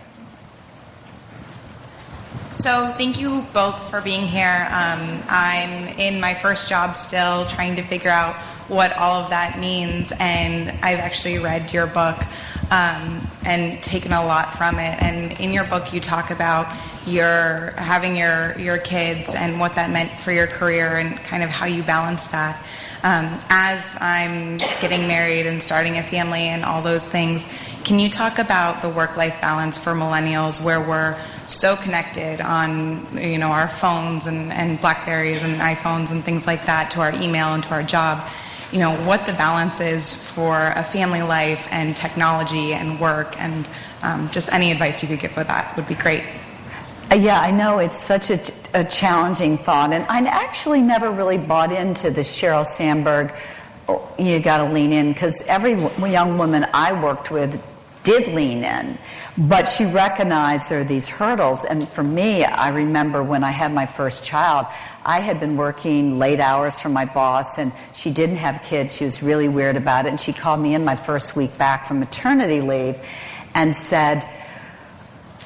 So thank you both for being here. I'm in my first job still, trying to figure out what all of that means, and I've actually read your book and taken a lot from it. And in your book you talk about having your kids and what that meant for your career and kind of how you balance that. As I'm getting married and starting a family and all those things, can you talk about the work-life balance for millennials where we're so connected on our phones and Blackberries and iPhones and things like that to our email and to our job? What the balance is for a family life and technology and work, and just any advice you could give for that would be great. Yeah, I know it's such a challenging thought, and I actually never really bought into the Sheryl Sandberg, you got to lean in, because every young woman I worked with did lean in, but she recognized there are these hurdles. And for me, I remember when I had my first child, I had been working late hours for my boss, and she didn't have kids. She was really weird about it, and she called me in my first week back from maternity leave and said,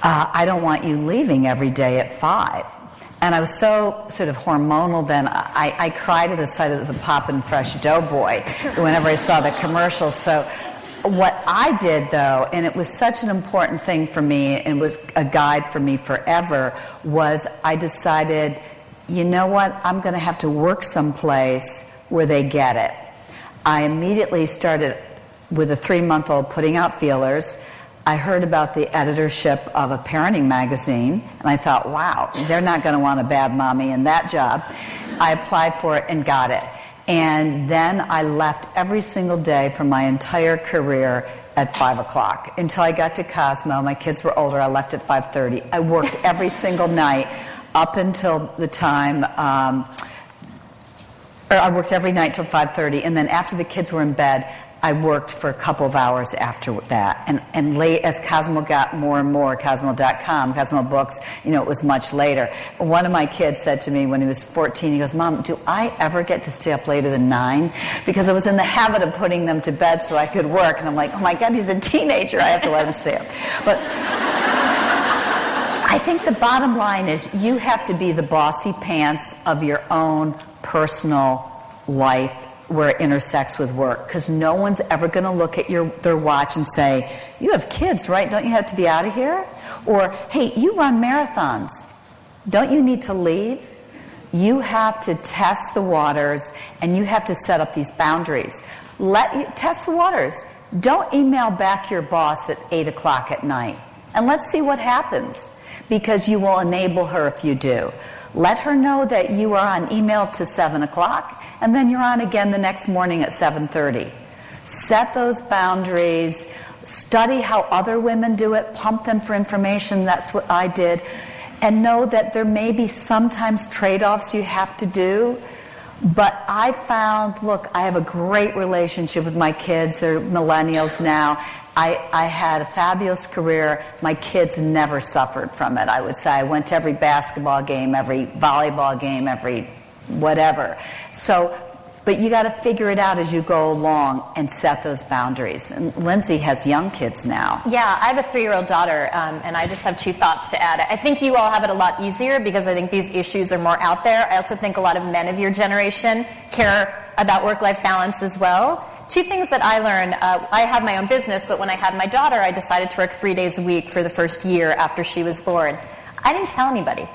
I don't want you leaving every day at 5. And I was so sort of hormonal then, I cried at the sight of the Poppin' Fresh Doughboy whenever I saw the commercials. So what I did, though, and it was such an important thing for me, and was a guide for me forever, was I decided, you know what, I'm going to have to work someplace where they get it. I immediately started with a 3-month-old putting out feelers. I heard about the editorship of a parenting magazine, and I thought, wow, they're not going to want a bad mommy in that job. I applied for it and got it. And then I left every single day for my entire career at 5 o'clock until I got to Cosmo. My kids were older. I left at 5:30. I worked every single night up until the time, I worked every night till 5:30, and then after the kids were in bed, I worked for a couple of hours after that. And late, as Cosmo got more and more, Cosmo.com, Cosmo Books, it was much later. One of my kids said to me when he was 14, he goes, Mom, do I ever get to stay up later than 9? Because I was in the habit of putting them to bed so I could work. And I'm like, oh my God, he's a teenager. I have to let him stay up. But I think the bottom line is you have to be the bossy pants of your own personal life where it intersects with work, because no one's ever going to look at their watch and say, you have kids, right? Don't you have to be out of here? Or, hey, you run marathons. Don't you need to leave? You have to test the waters, and you have to set up these boundaries. Test the waters. Don't email back your boss at 8 o'clock at night. And let's see what happens, because you will enable her if you do. Let her know that you are on email to 7 o'clock, and then you're on again the next morning at 7:30. Set those boundaries. Study how other women do it. Pump them for information. That's what I did. And know that there may be sometimes trade-offs you have to do. But I found, look, I have a great relationship with my kids. They're millennials now. I had a fabulous career. My kids never suffered from it, I would say. I went to every basketball game, every volleyball game, every whatever. So, but you got to figure it out as you go along and set those boundaries. And Lindsay has young kids now. Yeah, I have a 3-year-old daughter, and I just have 2 thoughts to add. I think you all have it a lot easier because I think these issues are more out there. I also think a lot of men of your generation care about work-life balance as well. 2 things that I learned. I have my own business, but when I had my daughter, I decided to work 3 days a week for the first year after she was born. I didn't tell anybody.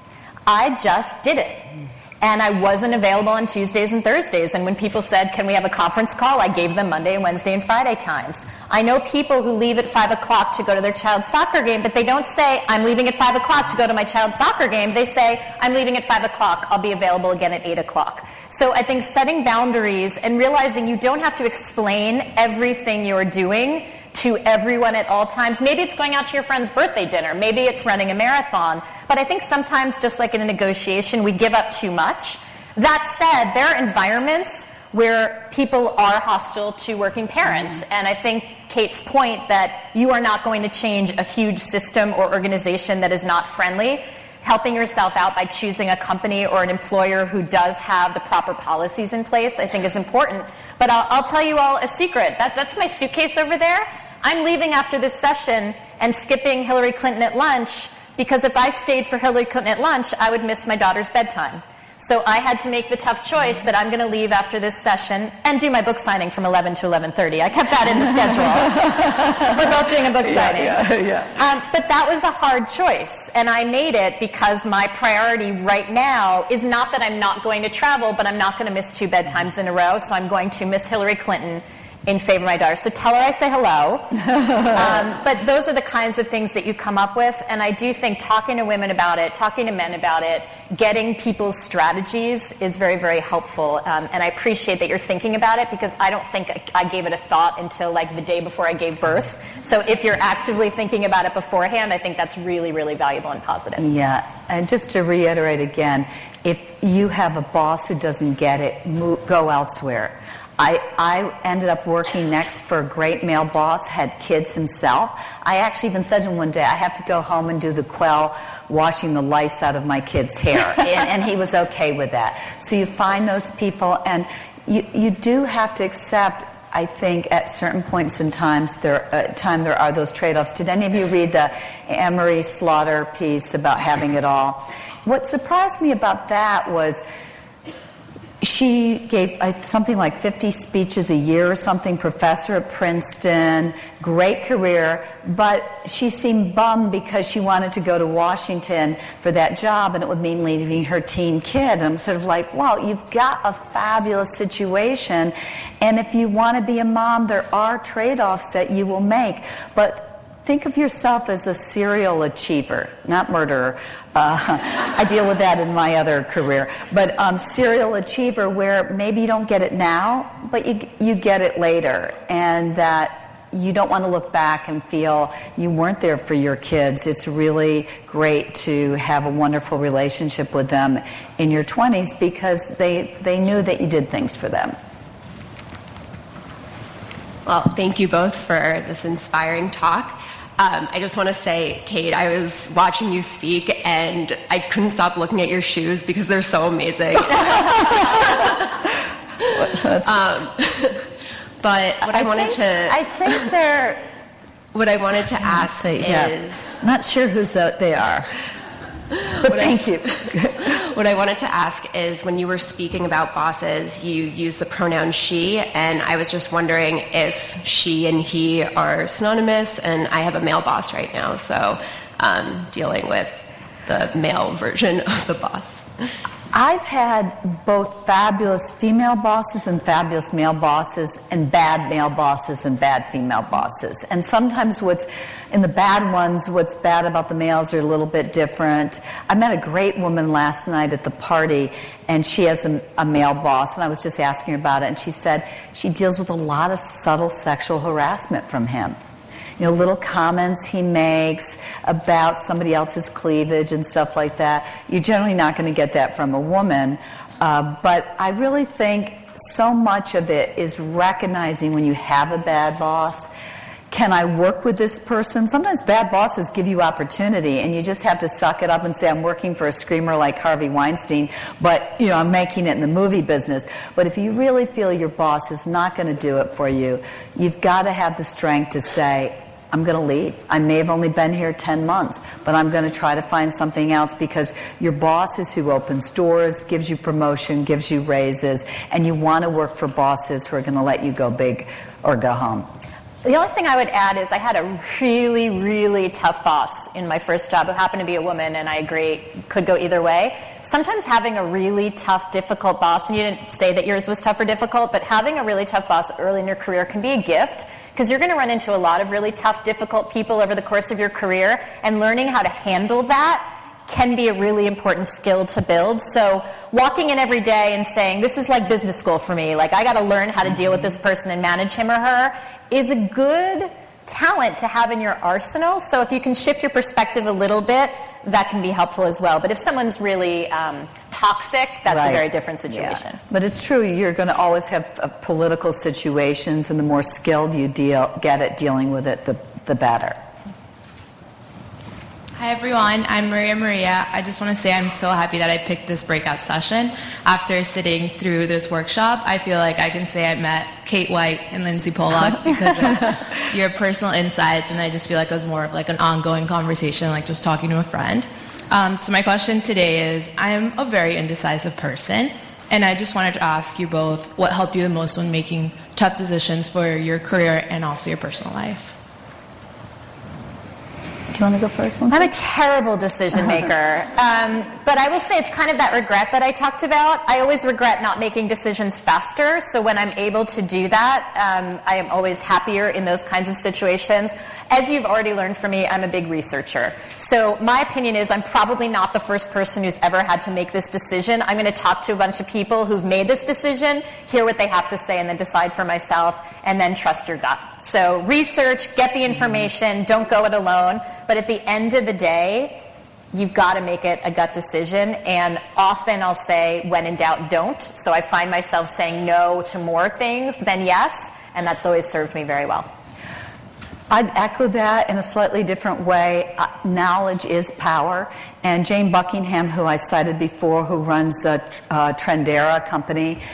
I just did it. And I wasn't available on Tuesdays and Thursdays. And when people said, can we have a conference call, I gave them Monday and Wednesday and Friday times. I know people who leave at 5 o'clock to go to their child's soccer game, but they don't say, I'm leaving at 5 o'clock to go to my child's soccer game. They say, I'm leaving at 5 o'clock. I'll be available again at 8 o'clock. So I think setting boundaries and realizing you don't have to explain everything you're doing to everyone at all times. Maybe it's going out to your friend's birthday dinner. Maybe it's running a marathon. But I think sometimes, just like in a negotiation, we give up too much. That said, there are environments where people are hostile to working parents. Mm-hmm. And I think Kate's point that you are not going to change a huge system or organization that is not friendly. Helping yourself out by choosing a company or an employer who does have the proper policies in place, I think is important. But I'll tell you all a secret. That's my suitcase over there. I'm leaving after this session and skipping Hillary Clinton at lunch because if I stayed for Hillary Clinton at lunch, I would miss my daughter's bedtime. So I had to make the tough choice that I'm going to leave after this session and do my book signing from 11 to 11:30. I kept that in the schedule. We're both doing a book signing. But that was a hard choice, and I made it because my priority right now is not that I'm not going to travel, but I'm not going to miss 2 bedtimes in a row, so I'm going to miss Hillary Clinton in favor of my daughter. So tell her I say hello. But those are the kinds of things that you come up with, and I do think talking to women about it, talking to men about it, getting people's strategies is very, very helpful. And I appreciate that you're thinking about it because I don't think I gave it a thought until like the day before I gave birth. So if you're actively thinking about it beforehand, I think that's really, really valuable and positive. Yeah, and just to reiterate again, if you have a boss who doesn't get it, go elsewhere. I ended up working next for a great male boss, had kids himself. I actually even said to him one day, I have to go home and do the quell washing the lice out of my kid's hair. and he was okay with that. So you find those people, and you do have to accept, I think at certain points in time there are those trade-offs. Did any of you read the Anne-Marie Slaughter piece about having it all? What surprised me about that was she gave something like 50 speeches a year or something, professor at Princeton, great career, but she seemed bummed because she wanted to go to Washington for that job, and it would mean leaving her teen kid. And I'm sort of like, wow, you've got a fabulous situation, and if you want to be a mom, there are trade-offs that you will make. But think of yourself as a serial achiever, not murderer. I deal with that in my other career. But serial achiever where maybe you don't get it now, but you get it later. And that you don't want to look back and feel you weren't there for your kids. It's really great to have a wonderful relationship with them in your 20s because they knew that you did things for them. Well, thank you both for this inspiring talk. I just want to say, Kate, I was watching you speak, and I couldn't stop looking at your shoes because they're so amazing. But what I wanted to ask is... Not sure whose they are. But thank you. What I wanted to ask is, when you were speaking about bosses, you used the pronoun she, and I was just wondering if she and he are synonymous, and I have a male boss right now, so dealing with the male version of the boss. I've had both fabulous female bosses and fabulous male bosses, and bad male bosses and bad female bosses. And sometimes in the bad ones, what's bad about the males are a little bit different. I met a great woman last night at the party, and she has a male boss, and I was just asking her about it, and she said she deals with a lot of subtle sexual harassment from him. You know, little comments he makes about somebody else's cleavage and stuff like that. You're generally not going to get that from a woman. But I really think so much of it is recognizing when you have a bad boss. Can I work with this person? Sometimes bad bosses give you opportunity, and you just have to suck it up and say, I'm working for a screamer like Harvey Weinstein, but I'm making it in the movie business. But if you really feel your boss is not going to do it for you, you've got to have the strength to say, I'm going to leave. I may have only been here 10 months, but I'm going to try to find something else, because your boss is who opens doors, gives you promotion, gives you raises, and you want to work for bosses who are going to let you go big or go home. The only thing I would add is I had a really, really tough boss in my first job who happened to be a woman, and I agree, could go either way. Sometimes having a really tough, difficult boss, and you didn't say that yours was tough or difficult, but having a really tough boss early in your career can be a gift, because you're going to run into a lot of really tough, difficult people over the course of your career, and learning how to handle that can be a really important skill to build. So walking in every day and saying, this is like business school for me, like I got to learn how to deal with this person and manage him or her, is a good talent to have in your arsenal. So if you can shift your perspective a little bit, that can be helpful as well. But if someone's really toxic, that's a very different situation. Yeah. But it's true, you're going to always have political situations, and the more skilled you get at dealing with it, the better. Hi everyone, I'm Maria. I just want to say I'm so happy that I picked this breakout session. After sitting through this workshop, I feel like I can say I met Kate White and Lindsay Pollock because of your personal insights, and I just feel like it was more of like an ongoing conversation, like just talking to a friend. So my question today is, I'm a very indecisive person, and I just wanted to ask you both what helped you the most when making tough decisions for your career and also your personal life. Do you want to go first, Lindsay? I'm a terrible decision maker. But I will say it's kind of that regret that I talked about. I always regret not making decisions faster. So when I'm able to do that, I am always happier in those kinds of situations. As you've already learned from me, I'm a big researcher. So my opinion is I'm probably not the first person who's ever had to make this decision. I'm going to talk to a bunch of people who've made this decision, hear what they have to say, and then decide for myself, and then trust your gut. So research, get the information, don't go it alone. But at the end of the day, you've got to make it a gut decision. And often I'll say, when in doubt, don't. So I find myself saying no to more things than yes, and that's always served me very well. I'd echo that in a slightly different way. Knowledge is power. And Jane Buckingham, who I cited before, who runs Trendera company,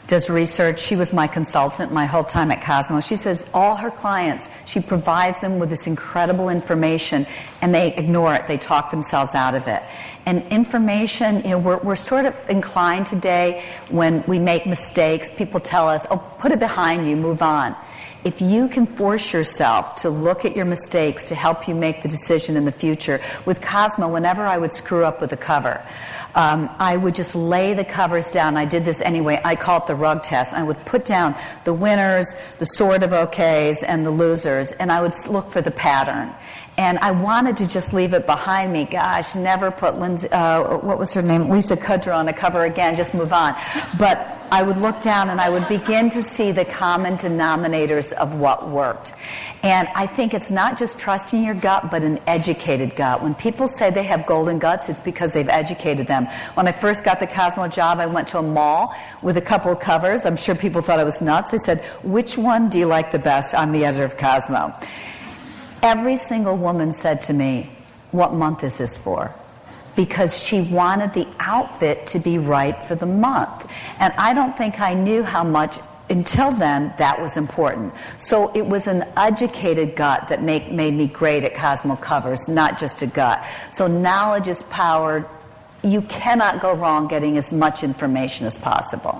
does research. She was my consultant my whole time at Cosmo. She says all her clients, she provides them with this incredible information, and they ignore it. They talk themselves out of it. And information, we're sort of inclined today when we make mistakes, people tell us, oh, put it behind you, move on. If you can force yourself to look at your mistakes to help you make the decision in the future, with Cosmo, whenever I would screw up with a cover, I would just lay the covers down. I did this anyway. I call it the rug test. I would put down the winners, the sort of okays, and the losers, and I would look for the pattern. And I wanted to just leave it behind me. Gosh, never put Lindsay, what was her name? Lisa Kudrow on a cover again, just move on. But I would look down and I would begin to see the common denominators of what worked. And I think it's not just trusting your gut, but an educated gut. When people say they have golden guts, it's because they've educated them. When I first got the Cosmo job, I went to a mall with a couple of covers. I'm sure people thought I was nuts. I said, which one do you like the best? I'm the editor of Cosmo. Every single woman said to me, what month is this for? Because she wanted the outfit to be right for the month. And I don't think I knew how much, until then, that was important. So it was an educated gut that made me great at Cosmo covers, not just a gut. So knowledge is power. You cannot go wrong getting as much information as possible.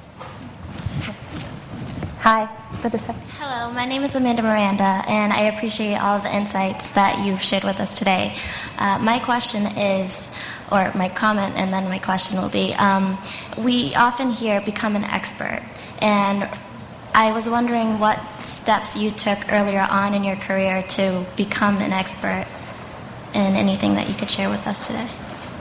Hi. Hello, my name is Amanda Miranda, and I appreciate all of the insights that you've shared with us today. My question is, or my comment and then my question will be, we often hear become an expert, and I was wondering what steps you took earlier on in your career to become an expert in anything that you could share with us today.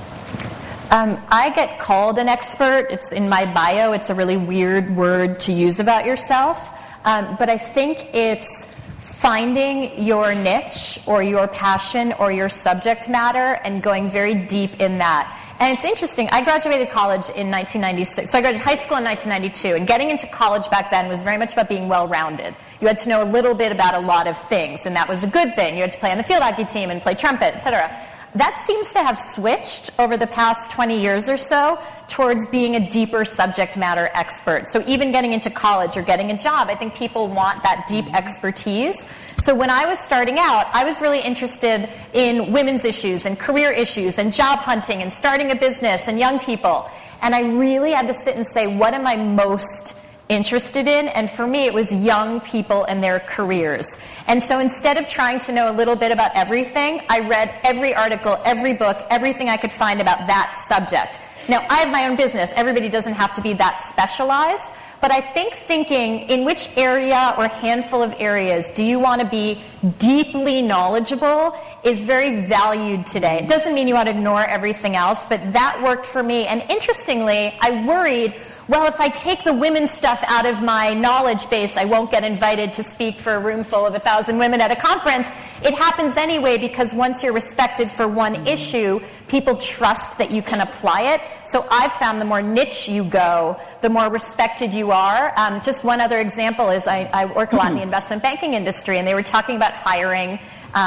I get called an expert. It's in my bio. It's a really weird word to use about yourself. But I think it's finding your niche or your passion or your subject matter and going very deep in that. And it's interesting. I graduated college in 1996. So I graduated high school in 1992. And getting into college back then was very much about being well-rounded. You had to know a little bit about a lot of things, and that was a good thing. You had to play on the field hockey team and play trumpet, etc. That seems to have switched over the past 20 years or so towards being a deeper subject matter expert. So even getting into college or getting a job, I think people want that deep expertise. So when I was starting out, I was really interested in women's issues and career issues and job hunting and starting a business and young people. And I really had to sit and say, what am I most interested in? And for me, it was young people and their careers. And so instead of trying to know a little bit about everything, I read every article, every book, everything I could find about that subject. Now, I have my own business. Everybody doesn't have to be that specialized. But I think thinking in which area or handful of areas do you want to be deeply knowledgeable is very valued today. It doesn't mean you want to ignore everything else, but that worked for me. And interestingly, I worried, well, if I take the women's stuff out of my knowledge base, I won't get invited to speak for a room full of 1,000 women at a conference. It happens anyway because once you're respected for one issue, people trust that you can apply it. So I've found the more niche you go, the more respected you are. Just one other example is I work a lot in the investment banking industry, and they were talking about hiring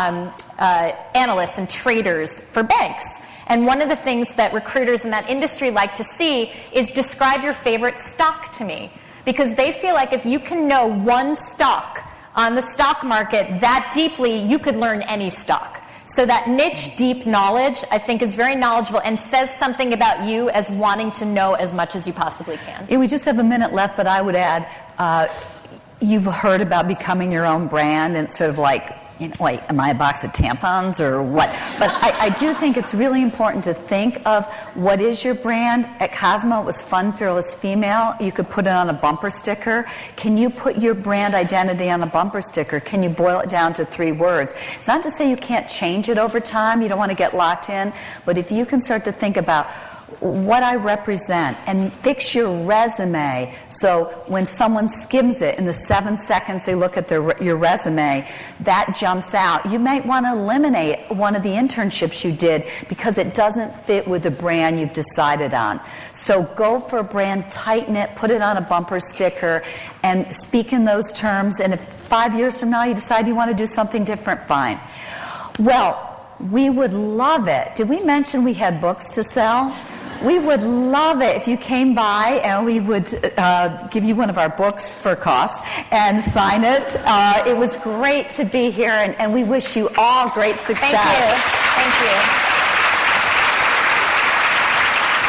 analysts and traders for banks. And one of the things that recruiters in that industry like to see is describe your favorite stock to me. Because they feel like if you can know one stock on the stock market that deeply, you could learn any stock. So that niche, deep knowledge, I think, is very knowledgeable and says something about you as wanting to know as much as you possibly can. Yeah, we just have a minute left, but I would add, you've heard about becoming your own brand and sort of like, wait, am I a box of tampons or what? But I do think it's really important to think of what is your brand. At Cosmo, it was Fun, Fearless Female. You could put it on a bumper sticker. Can you put your brand identity on a bumper sticker? Can you boil it down to 3 words? It's not to say you can't change it over time. You don't want to get locked in. But if you can start to think about what I represent and fix your resume so when someone skims it in the 7 seconds they look at your resume, that jumps out. You might want to eliminate one of the internships you did because it doesn't fit with the brand you've decided on. So go for a brand, tighten it, put it on a bumper sticker, and speak in those terms. And if 5 years from now you decide you want to do something different, fine. Well, we would love it. Did we mention we had books to sell? We would love it if you came by and we would give you one of our books for cost and sign it. It was great to be here, and we wish you all great success. Thank you. Thank you.